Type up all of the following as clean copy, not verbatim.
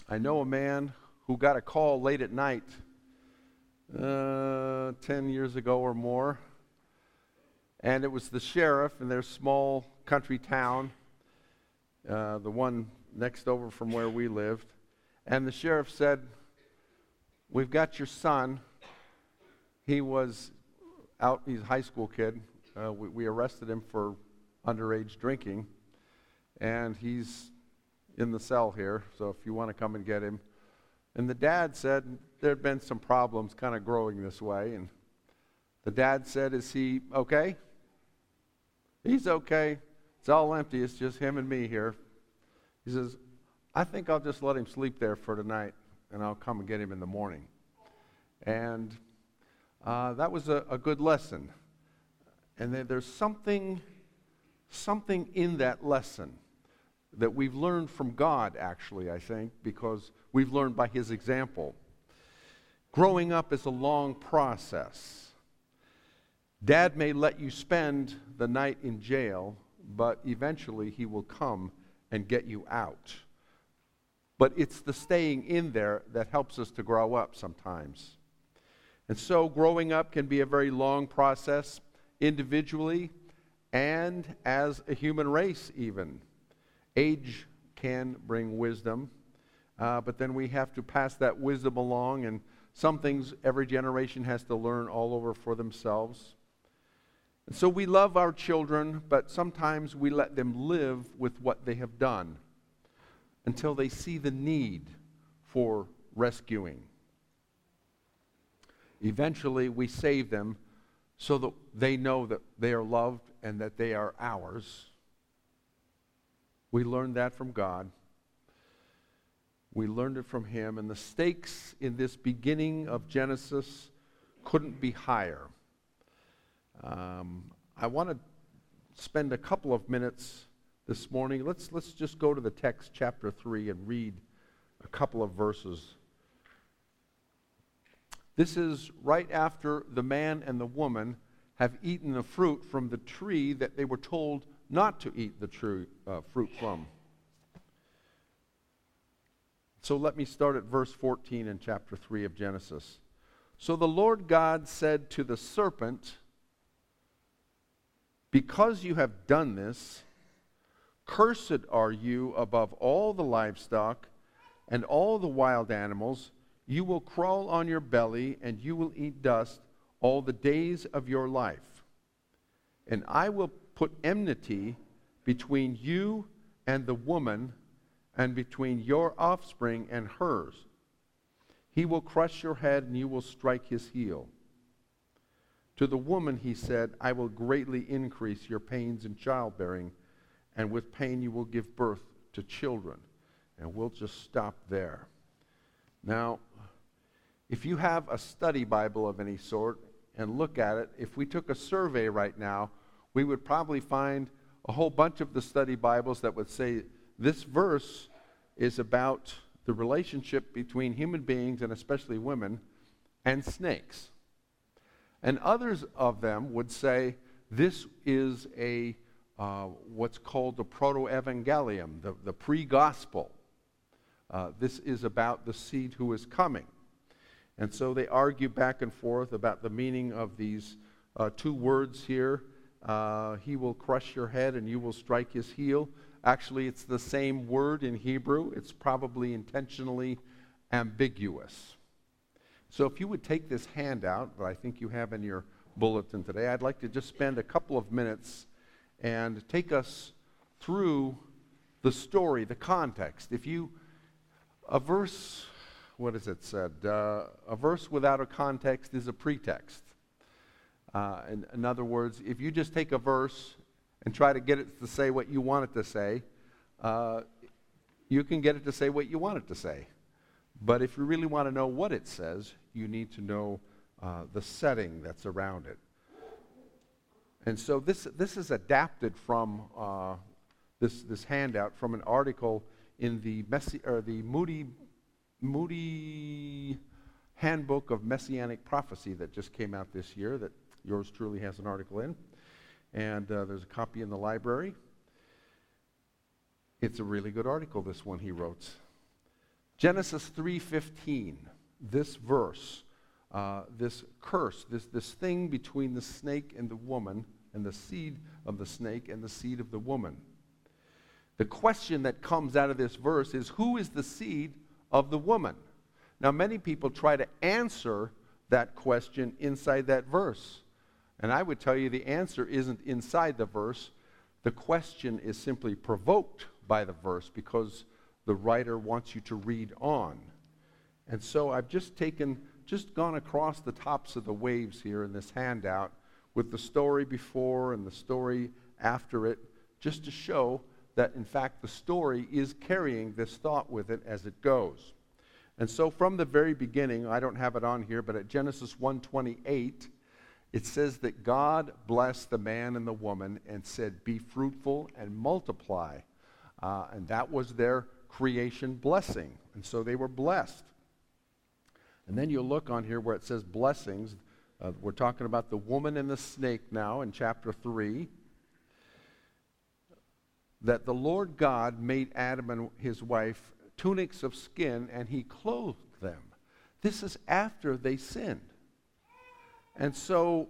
I know a man who got a call late at night 10 years ago or more, and it was the sheriff in their small country town, the one next over from where we lived, and the sheriff said, "We've got your son. He was out, he's a high school kid. We arrested him for underage drinking, and he's in the cell here, so if you want to come and get him." And the dad said there had been some problems kind of growing this way, and the dad said, "Is he okay?" "He's okay. It's all empty. It's just him and me here." He says, "I think I'll just let him sleep there for tonight, and I'll come and get him in the morning." And that was a good lesson. And there's something in that lesson that we've learned from God, actually, I think, because we've learned by His example. Growing up is a long process. Dad may let you spend the night in jail, but eventually he will come and get you out. But it's the staying in there that helps us to grow up sometimes. And so growing up can be a very long process, individually and as a human race even. Age can bring wisdom, but then we have to pass that wisdom along, and some things every generation has to learn all over for themselves. And so we love our children, but sometimes we let them live with what they have done until they see the need for rescuing. Eventually, we save them so that they know that they are loved and that they are ours. We learned that from God. We learned it from Him, and the stakes in this beginning of Genesis couldn't be higher. I want to spend a couple of minutes this morning. Let's just go to the text, chapter 3, and read a couple of verses. This is right after the man and the woman have eaten the fruit from the tree that they were told not to eat the fruit from. So let me start at verse 14 in chapter 3 of Genesis. "So the Lord God said to the serpent, 'Because you have done this, cursed are you above all the livestock and all the wild animals. You will crawl on your belly, and you will eat dust all the days of your life. And I will put enmity between you and the woman, and between your offspring and hers. He will crush your head, and you will strike his heel.' To the woman he said, 'I will greatly increase your pains in childbearing, and with pain you will give birth to children.'" And we'll just stop there. Now, if you have a study Bible of any sort and look at it, if we took a survey right now, we would probably find a whole bunch of the study Bibles that would say this verse is about the relationship between human beings, and especially women, and snakes. And others of them would say this is a what's called the proto-evangelium, the pre-gospel. This is about the seed who is coming. And so they argue back and forth about the meaning of these two words here. He will crush your head and you will strike his heel. Actually, it's the same word in Hebrew. It's probably intentionally ambiguous. So if you would take this handout that I think you have in your bulletin today, I'd like to just spend a couple of minutes and take us through the story, the context. A verse, what is it said? A verse without a context is a pretext. In other words, if you just take a verse and try to get it to say what you want it to say, you can get it to say what you want it to say. But if you really want to know what it says, you need to know the setting that's around it. And so this is adapted from this handout from an article in the Moody Handbook of Messianic Prophecy that just came out this year, that yours truly has an article in. And there's a copy in the library. It's a really good article, this one he wrote. Genesis 3:15, this verse, this curse, this thing between the snake and the woman, and the seed of the snake and the seed of the woman. The question that comes out of this verse is, who is the seed of the woman? Now, many people try to answer that question inside that verse. And I would tell you the answer isn't inside the verse. The question is simply provoked by the verse because the writer wants you to read on. And so I've just gone across the tops of the waves here in this handout with the story before and the story after it, just to show that, in fact, the story is carrying this thought with it as it goes. And so from the very beginning, I don't have it on here, but at Genesis 1:28, it says that God blessed the man and the woman and said, "Be fruitful and multiply." And that was their creation blessing. And so they were blessed. And then you look on here where it says blessings. We're talking about the woman and the snake now in chapter 3. That the Lord God made Adam and his wife tunics of skin, and he clothed them. This is after they sinned. And so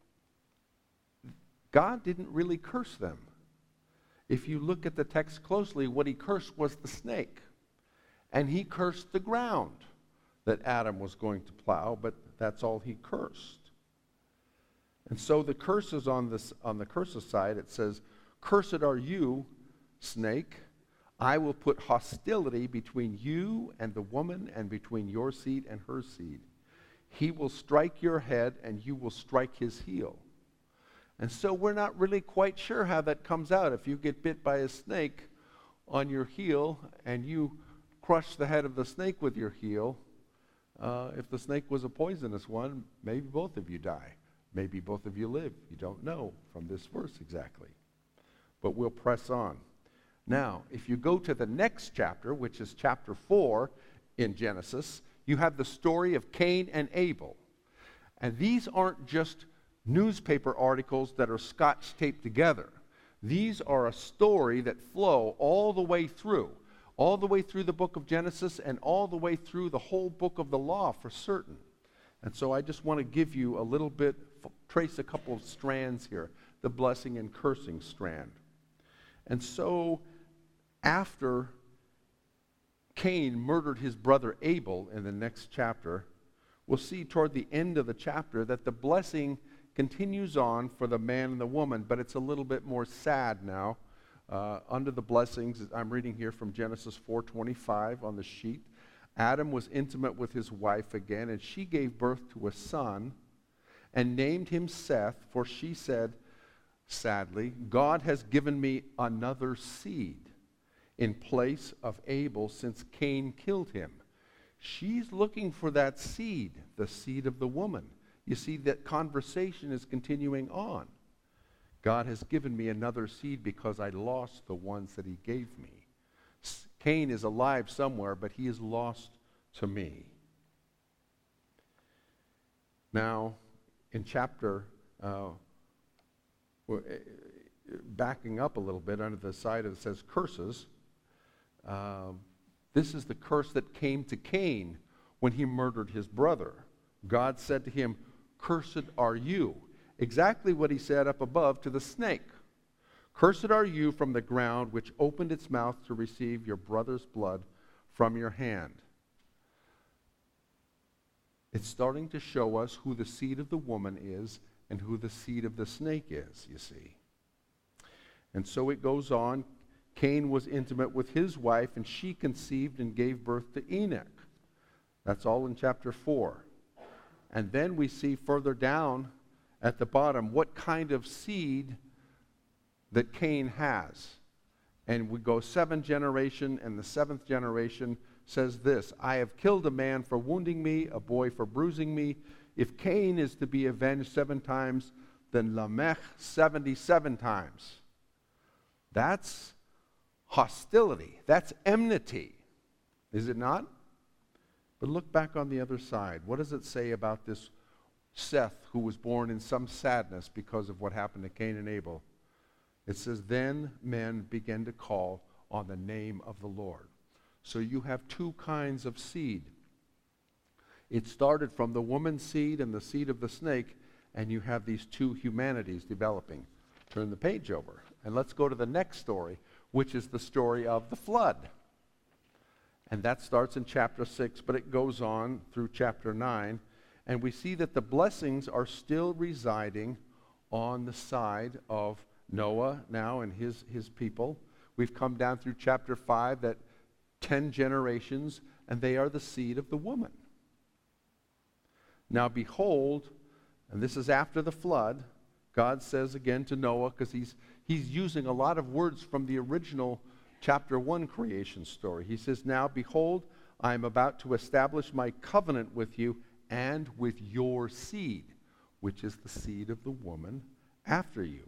God didn't really curse them. If you look at the text closely, what he cursed was the snake. And he cursed the ground that Adam was going to plow, but that's all he cursed. And so the curses on the curses side, it says, "Cursed are you, snake. I will put hostility between you and the woman, and between your seed and her seed. He will strike your head, and you will strike his heel." And so we're not really quite sure how that comes out. If you get bit by a snake on your heel, and you crush the head of the snake with your heel, if the snake was a poisonous one, maybe both of you die. Maybe both of you live. You don't know from this verse exactly. But we'll press on. Now, if you go to the next chapter, which is chapter 4 in Genesis, you have the story of Cain and Abel. And these aren't just newspaper articles that are scotch taped together. These are a story that flow all the way through the book of Genesis and all the way through the whole book of the law for certain. And so I just want to give you a little bit, trace a couple of strands here, the blessing and cursing strand. And so after Cain murdered his brother Abel in the next chapter, we'll see toward the end of the chapter that the blessing continues on for the man and the woman, but it's a little bit more sad now. Under the blessings, I'm reading here from Genesis 4:25 on the sheet. Adam was intimate with his wife again, and she gave birth to a son and named him Seth, for she said, sadly, "God has given me another seed in place of Abel since Cain killed him." She's looking for that seed, the seed of the woman. You see, that conversation is continuing on. God has given me another seed because I lost the ones that he gave me. Cain is alive somewhere, but he is lost to me. Now, in chapter, backing up a little bit under the side that says curses, this is the curse that came to Cain when he murdered his brother. God said to him, "Cursed are you." Exactly what he said up above to the snake. "Cursed are you from the ground, which opened its mouth to receive your brother's blood from your hand." It's starting to show us who the seed of the woman is and who the seed of the snake is, you see. And so it goes on. Cain was intimate with his wife, and she conceived and gave birth to Enoch. That's all in chapter 4. And then we see further down at the bottom what kind of seed that Cain has. And we go 7th generation, and the 7th generation says this: "I have killed a man for wounding me, a boy for bruising me. If Cain is to be avenged 7 times, then Lamech 77 times. That's hostility. That's enmity. Is it not? But look back on the other side. What does it say about this Seth, who was born in some sadness because of what happened to Cain and Abel? It says, "Then men began to call on the name of the Lord." So you have two kinds of seed. It started from the woman's seed and the seed of the snake, and you have these two humanities developing. Turn the page over, and let's go to the next story, which is the story of the flood. And that starts in chapter 6, but it goes on through chapter 9, and we see that the blessings are still residing on the side of Noah now and his people. We've come down through chapter 5, that 10 generations, and they are the seed of the woman. Now behold, and this is after the flood, God says again to Noah, because he's using a lot of words from the original chapter 1 creation story. He says, now behold, I am about to establish my covenant with you and with your seed, which is the seed of the woman after you.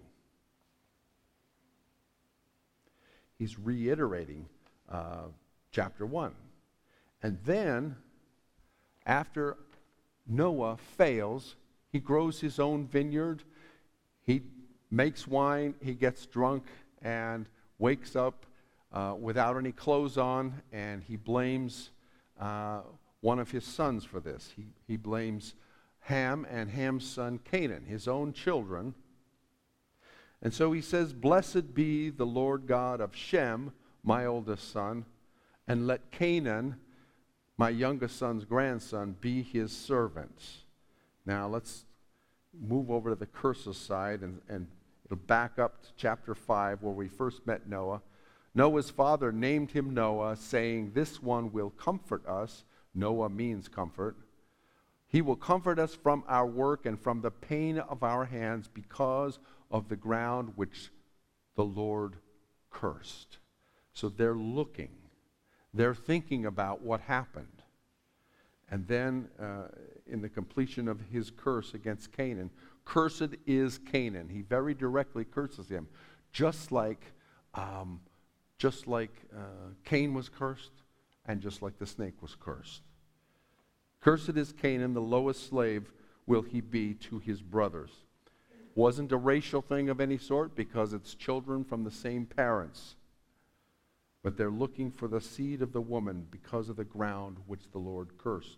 He's reiterating chapter 1. And then, after Noah fails, he grows his own vineyard, he makes wine, he gets drunk, and wakes up without any clothes on, and he blames one of his sons for this. He blames Ham and Ham's son Canaan, his own children. And so he says, blessed be the Lord God of Shem, my oldest son, and let Canaan, my youngest son's grandson, be his servant. Now let's move over to the curses side, and it'll back up to chapter 5 where we first met Noah. Noah's father named him Noah, saying, this one will comfort us. Noah means comfort. He will comfort us from our work and from the pain of our hands because of the ground which the Lord cursed. So they're looking. They're thinking about what happened. And then in the completion of his curse against Canaan, cursed is Canaan. He very directly curses him, just like Cain was cursed, and just like the snake was cursed. Cursed is Canaan, the lowest slave will he be to his brothers. Wasn't a racial thing of any sort, because it's children from the same parents. But they're looking for the seed of the woman because of the ground which the Lord cursed.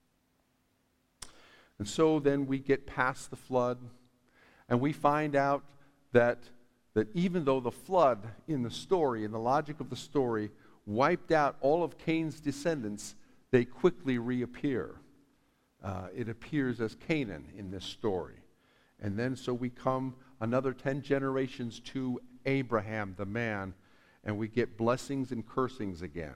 And so then we get past the flood, and we find out that even though the flood in the story, in the logic of the story, wiped out all of Cain's descendants, they quickly reappear. It appears as Canaan in this story. And then so we come another 10 generations to Abraham, the man, and we get blessings and cursings again.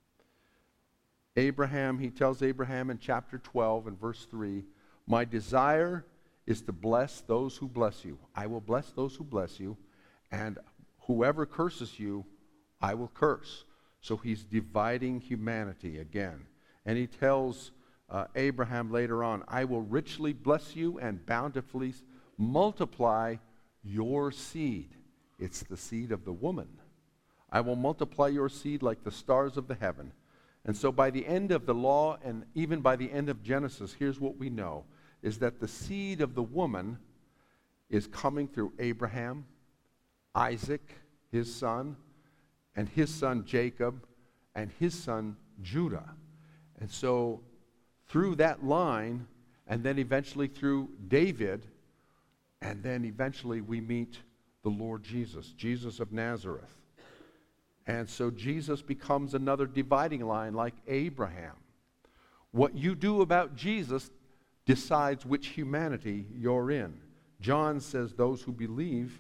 Abraham, he tells Abraham in chapter 12 and verse 3, my desire is to bless those who bless you. I will bless those who bless you, and whoever curses you, I will curse. So he's dividing humanity again. And he tells Abraham later on, I will richly bless you and bountifully multiply your seed. It's the seed of the woman. I will multiply your seed like the stars of the heaven. And so by the end of the law, and even by the end of Genesis, here's what we know, is that the seed of the woman is coming through Abraham, Isaac, his son, and his son Jacob, and his son Judah. And so through that line, and then eventually through David, and then eventually we meet the Lord Jesus, Jesus of Nazareth. And so Jesus becomes another dividing line like Abraham. What you do about Jesus decides which humanity you're in. John says those who believe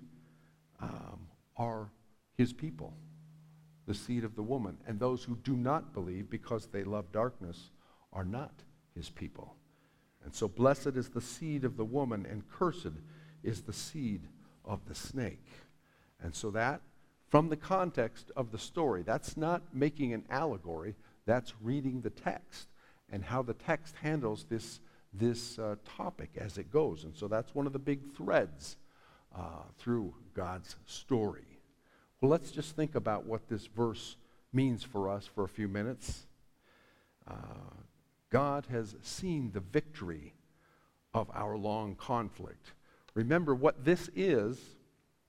are his people, the seed of the woman. And those who do not believe because they love darkness are not his people. And so blessed is the seed of the woman, and cursed is the seed of the snake. And so that, from the context of the story, that's not making an allegory, that's reading the text and how the text handles this topic as it goes. And so that's one of the big threads through God's story. Well, let's just think about what this verse means for us for a few minutes. God has seen the victory of our long conflict. Remember what this is.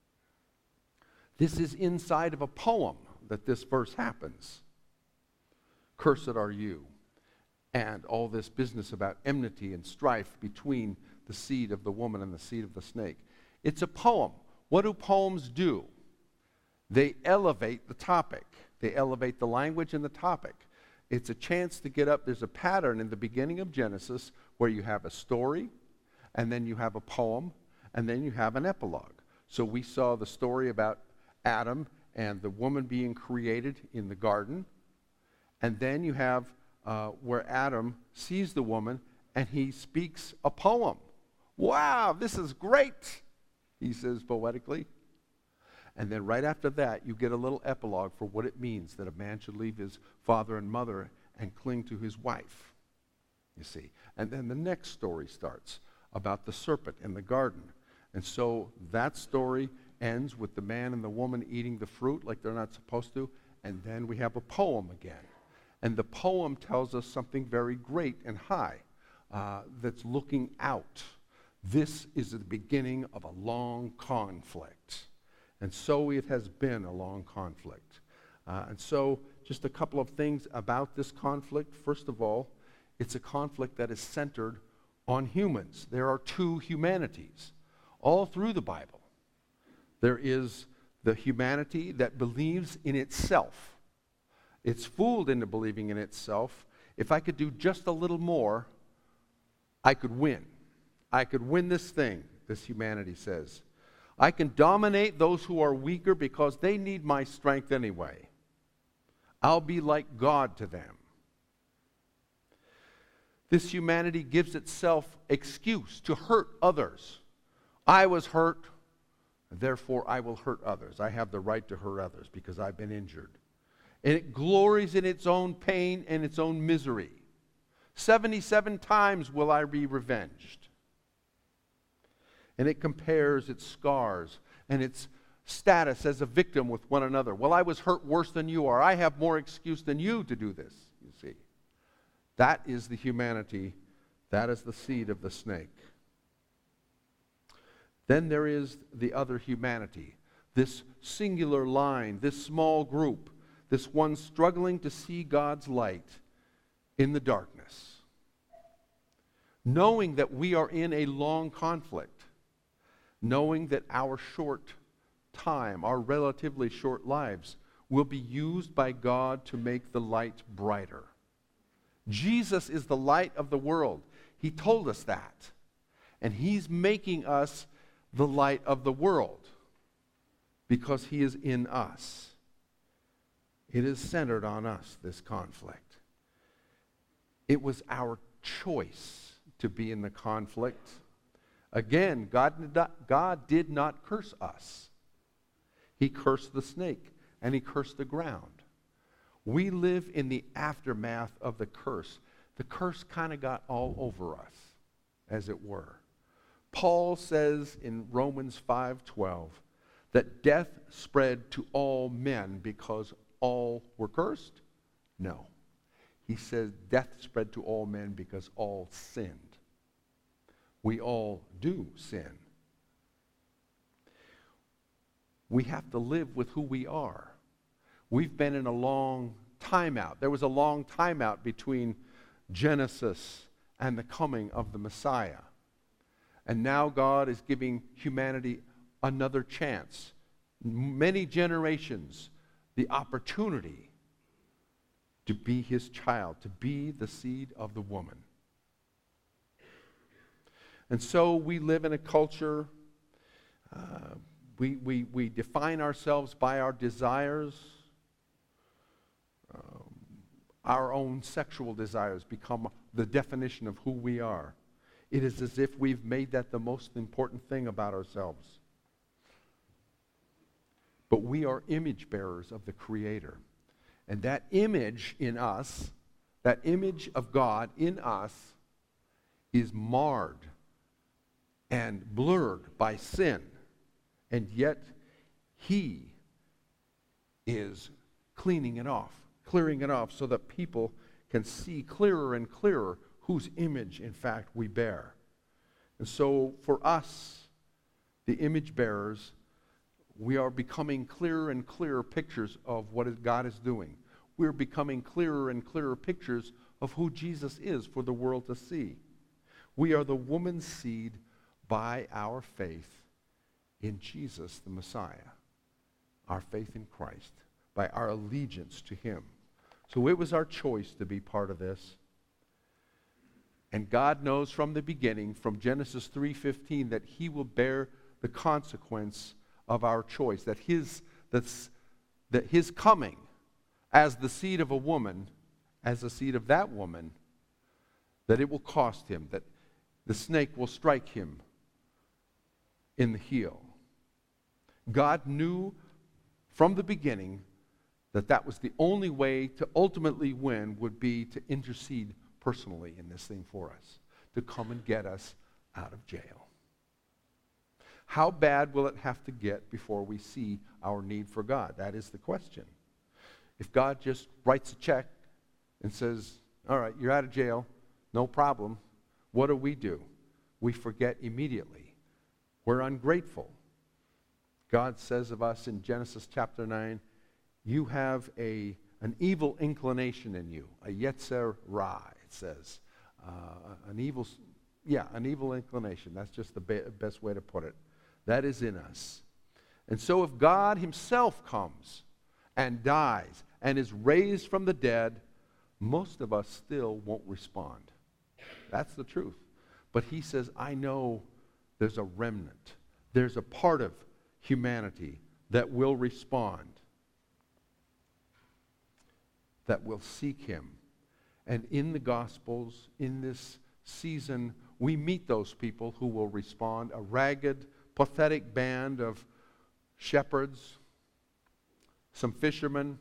This is inside of a poem that this verse happens. cursed are you, and all this business about enmity and strife between the seed of the woman and the seed of the snake. It's a poem. What do poems do? They elevate the topic. They elevate the language and the topic. It's a chance to get up. There's a pattern in the beginning of Genesis where you have a story, and then you have a poem, and then you have an epilogue. So we saw the story about Adam and the woman being created in the garden, and then you have where Adam sees the woman and he speaks a poem. Wow, this is great, he says poetically. And then right after that, you get a little epilogue for what it means that a man should leave his father and mother and cling to his wife, you see. And then the next story starts about the serpent in the garden. And so that story ends with the man and the woman eating the fruit like they're not supposed to. And then we have a poem again. And the poem tells us something very great and high that's looking out. This is the beginning of a long conflict. And so it has been a long conflict. And so just a couple of things about this conflict. First of all, it's a conflict that is centered on humans. There are two humanities all through the Bible. There is the humanity that believes in itself. It's fooled into believing in itself. If I could do just a little more, I could win. I could win this thing, this humanity says. I can dominate those who are weaker because they need my strength anyway. I'll be like God to them. This humanity gives itself excuse to hurt others. I was hurt, therefore I will hurt others. I have the right to hurt others because I've been injured. And it glories in its own pain and its own misery. 77 times will I be revenged. And it compares its scars and its status as a victim with one another. Well, I was hurt worse than you are. I have more excuse than you to do this, you see. That is the humanity. That is the seed of the snake. Then there is the other humanity, this singular line, this small group, this one struggling to see God's light in the darkness, knowing that we are in a long conflict, knowing that our short time, our relatively short lives, will be used by God to make the light brighter. Jesus is the light of the world. He told us that. And He's making us the light of the world because He is in us. It is centered on us, this conflict. It was our choice to be in the conflict. Again, God did not curse us. He cursed the snake and He cursed the ground. We live in the aftermath of the curse. The curse kind of got all over us, as it were. Paul says in Romans 5:12 that death spread to all men because all were cursed? No. He says death spread to all men because all sinned. We all do sin. We have to live with who we are. We've been in a long timeout. There was a long timeout between Genesis and the coming of the Messiah. And now God is giving humanity another chance. Many generations, the opportunity to be His child, to be the seed of the woman. And so we live in a culture, we define ourselves by our desires. Our own sexual desires become the definition of who we are. It is as if we've made that the most important thing about ourselves. But we are image bearers of the Creator. And that image in us, that image of God in us, is marred and blurred by sin. And yet, He is cleaning it off, clearing it off so that people can see clearer and clearer whose image, in fact, we bear. And so for us, the image bearers, we are becoming clearer and clearer pictures of what God is doing. we're becoming clearer and clearer pictures of who Jesus is for the world to see. We are the woman's seed by our faith in Jesus the Messiah, our faith in Christ, by our allegiance to him. So it was our choice to be part of this. And God knows from the beginning, from Genesis 3:15, that he will bear the consequence of our choice, that his coming as the seed of a woman, as the seed of that woman, that it will cost him, that the snake will strike him in the heel. God knew from the beginning that that was the only way to ultimately win, would be to intercede personally in this thing for us, to come and get us out of jail. How bad will it have to get before we see our need for God? That is the question. If God just writes a check and says, all right, you're out of jail, no problem, what do? We forget immediately. We're ungrateful. God says of us in Genesis chapter 9, you have an evil inclination in you, a yetzer ra, it says. An evil inclination. That's just the best way to put it. That is in us. And so if God himself comes and dies and is raised from the dead, most of us still won't respond. That's the truth. But he says, I know there's a remnant. There's a part of humanity that will respond, that will seek him. And in the Gospels, in this season, we meet those people who will respond. A ragged, pathetic band of shepherds, some fishermen,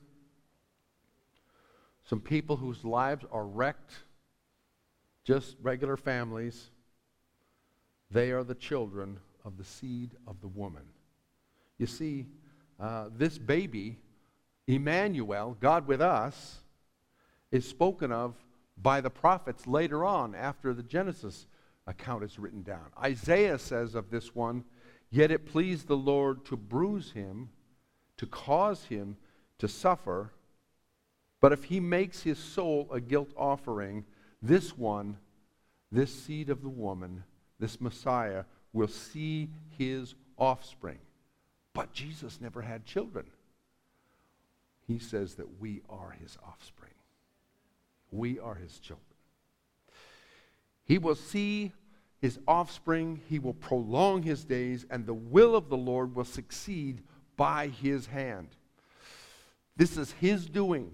some people whose lives are wrecked, just regular families. They are the children of the seed of the woman. You see, this baby, Emmanuel, God with us, is spoken of by the prophets later on after the Genesis account is written down. Isaiah says of this one, yet it pleased the Lord to bruise him, to cause him to suffer. But if he makes his soul a guilt offering, this one, this seed of the woman, this Messiah, will see his offspring. But Jesus never had children. He says that we are his offspring. We are his children. He will see his offspring. He will prolong his days, and the will of the Lord will succeed by his hand. This is his doing.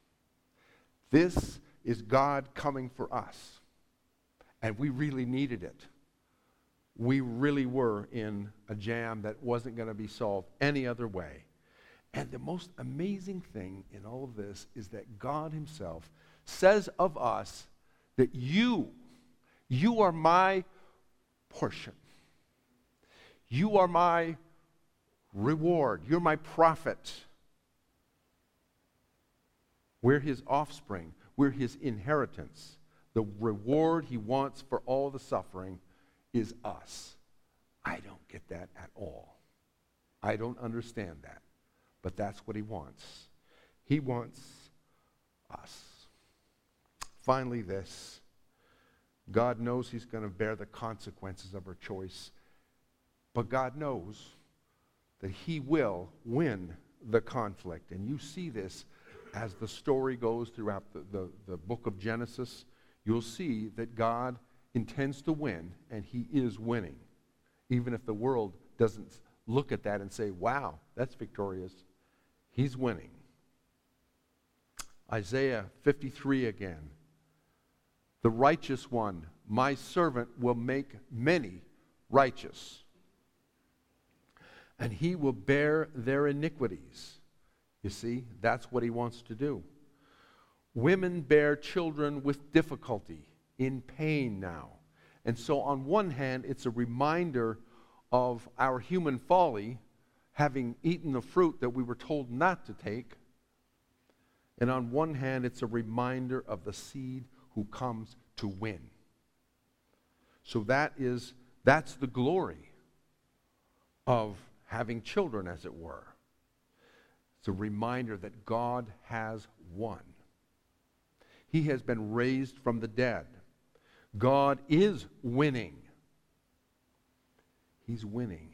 This is God coming for us. And we really needed it. We really were in a jam that wasn't going to be solved any other way. And the most amazing thing in all of this is that God himself says of us that you are my portion. You are my reward. You're my prophet. We're his offspring. We're his inheritance. The reward he wants for all the suffering is us. I don't get that at all. I don't understand that. But that's what he wants. He wants us. Finally, this. God knows he's going to bear the consequences of our choice. But God knows that he will win the conflict. And you see this as the story goes throughout the book of Genesis. You'll see that God intends to win, and he is winning. Even if the world doesn't look at that and say, wow, that's victorious. He's winning. Isaiah 53 again. The righteous one, my servant, will make many righteous, and he will bear their iniquities. You see, that's what he wants to do. Women bear children with difficulty, in pain now. And so on one hand, it's a reminder of our human folly, having eaten the fruit that we were told not to take. And on one hand, it's a reminder of the seed who comes to win. So that's the glory of having children, as it were. It's a reminder that God has won. He has been raised from the dead. God is winning. He's winning.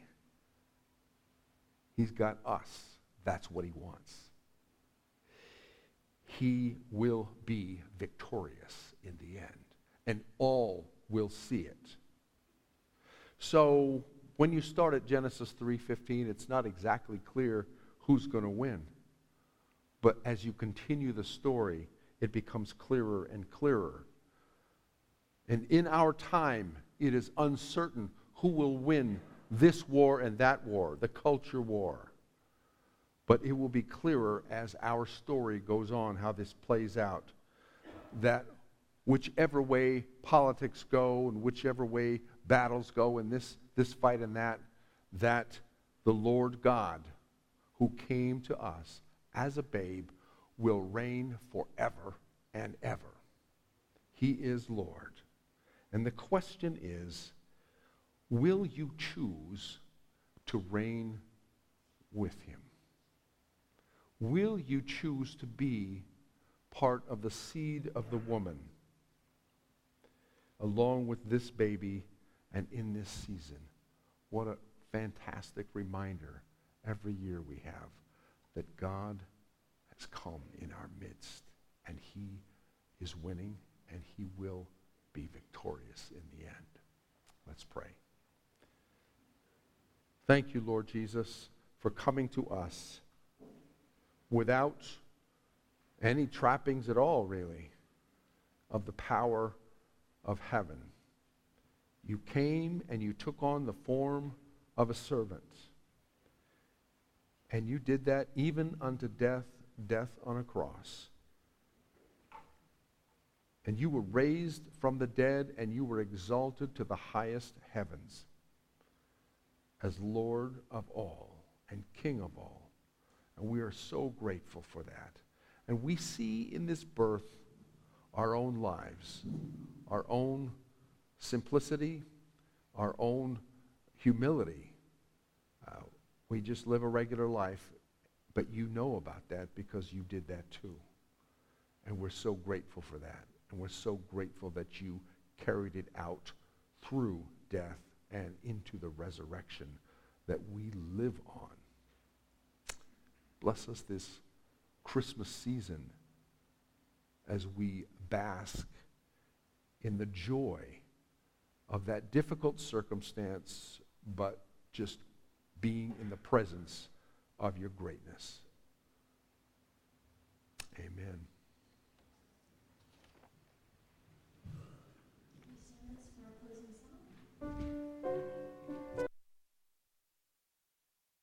He's got us. That's what he wants. He will be victorious in the end, and all will see it. So when you start at Genesis 3:15, it's not exactly clear who's going to win. But as you continue the story, it becomes clearer and clearer. And in our time, it is uncertain who will win this war and that war, the culture war. But it will be clearer as our story goes on, how this plays out, that whichever way politics go and whichever way battles go and this fight and that the Lord God who came to us as a babe will reign forever and ever. He is Lord. And the question is, will you choose to reign with him? Will you choose to be part of the seed of the woman along with this baby and in this season? What a fantastic reminder every year we have that God has come in our midst and he is winning and he will be victorious in the end. Let's pray. Thank you, Lord Jesus, for coming to us without any trappings at all, really, of the power of heaven. You came and you took on the form of a servant. And you did that even unto death on a cross. And you were raised from the dead and you were exalted to the highest heavens as Lord of all and King of all. And we are so grateful for that. And we see in this birth our own lives, our own simplicity, our own humility. We just live a regular life, but you know about that because you did that too. And we're so grateful for that. And we're so grateful that you carried it out through death and into the resurrection that we live on. Bless us this Christmas season as we bask in the joy of that difficult circumstance, but just being in the presence of your greatness. Amen.